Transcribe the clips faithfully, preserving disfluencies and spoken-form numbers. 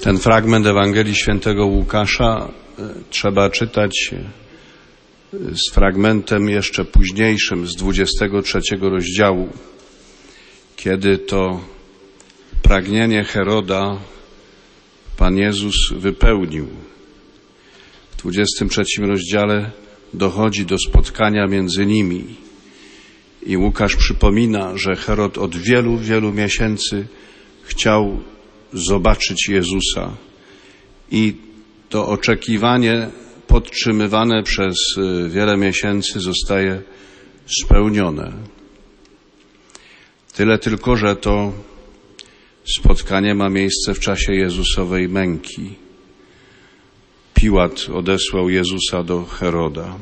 Ten fragment Ewangelii Świętego Łukasza trzeba czytać z fragmentem jeszcze późniejszym, z dwudziestego trzeciego rozdziału, kiedy to pragnienie Heroda Pan Jezus wypełnił. W dwudziestym trzecim rozdziale dochodzi do spotkania między nimi i Łukasz przypomina, że Herod od wielu, wielu miesięcy chciał zobaczyć Jezusa i to oczekiwanie podtrzymywane przez wiele miesięcy zostaje spełnione. Tyle tylko, że to spotkanie ma miejsce w czasie Jezusowej męki. Piłat odesłał Jezusa do Heroda.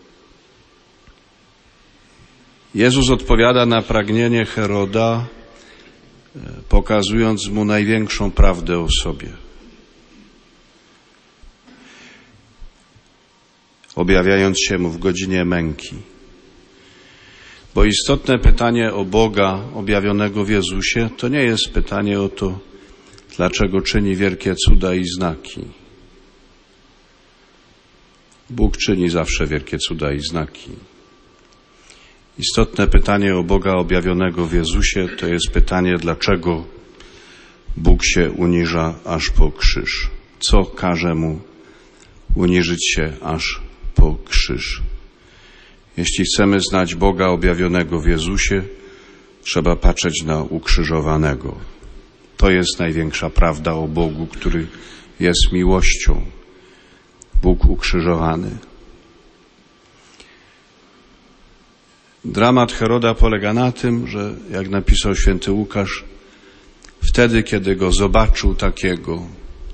Jezus odpowiada na pragnienie Heroda, pokazując mu największą prawdę o sobie. Objawiając się mu w godzinie męki. Bo istotne pytanie o Boga objawionego w Jezusie to nie jest pytanie o to, dlaczego czyni wielkie cuda i znaki. Bóg czyni zawsze wielkie cuda i znaki. Istotne pytanie o Boga objawionego w Jezusie to jest pytanie, dlaczego Bóg się uniża aż po krzyż. Co każe mu uniżyć się aż po krzyż? Jeśli chcemy znać Boga objawionego w Jezusie, trzeba patrzeć na ukrzyżowanego. To jest największa prawda o Bogu, który jest miłością. Bóg ukrzyżowany. Dramat Heroda polega na tym, że, jak napisał święty Łukasz, wtedy, kiedy go zobaczył takiego,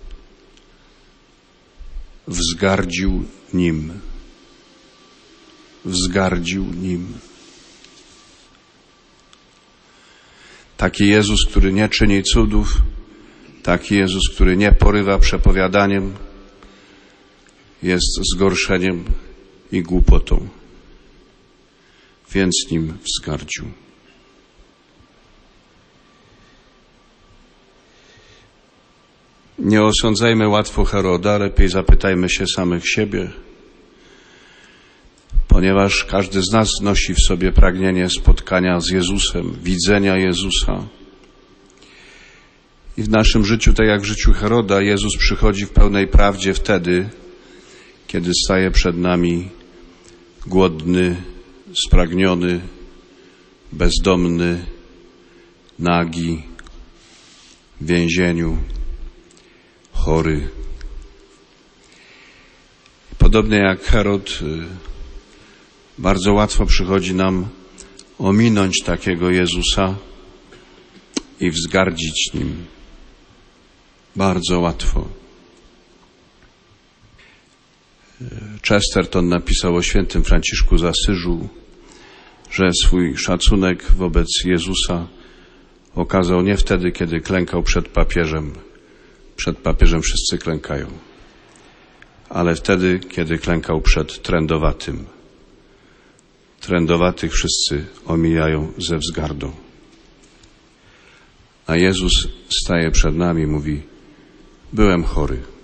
wzgardził nim. Wzgardził nim. Taki Jezus, który nie czyni cudów, taki Jezus, który nie porywa przepowiadaniem, jest zgorszeniem i głupotą. Więc nim wzgardził. Nie osądzajmy łatwo Heroda, lepiej zapytajmy się samych siebie, ponieważ każdy z nas nosi w sobie pragnienie spotkania z Jezusem, widzenia Jezusa. I w naszym życiu, tak jak w życiu Heroda, Jezus przychodzi w pełnej prawdzie wtedy, kiedy staje przed nami głodny, spragniony, bezdomny, nagi, w więzieniu, chory. Podobnie jak Herod, bardzo łatwo przychodzi nam ominąć takiego Jezusa i wzgardzić nim. Bardzo łatwo. Chesterton napisał o świętym Franciszku z Asyżu, że swój szacunek wobec Jezusa okazał nie wtedy, kiedy klękał przed papieżem. Przed papieżem wszyscy klękają. Ale wtedy, kiedy klękał przed trędowatym. Trędowatych wszyscy omijają ze wzgardą. A Jezus staje przed nami i mówi: byłem chory.